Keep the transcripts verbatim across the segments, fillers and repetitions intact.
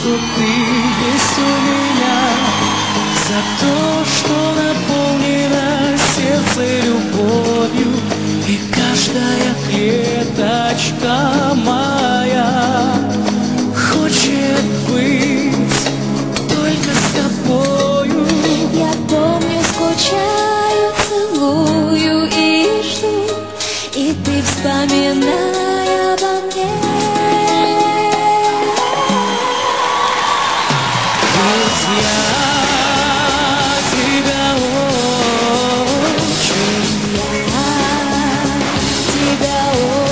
что ты есть у меня, за то, что наполнено сердце любовью, и каждая клеточка моя хочет быть только с тобою. Я помню, скучаю, целую и жду, и ты вспоминай обо мне. Ведь я тебя очень, Я тебя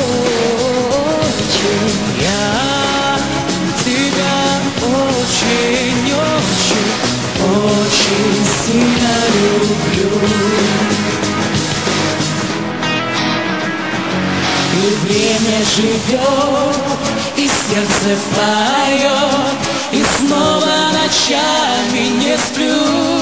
очень, я тебя очень, очень, очень сильно люблю. И время живет, и сердце поет, и снова ночами не сплю.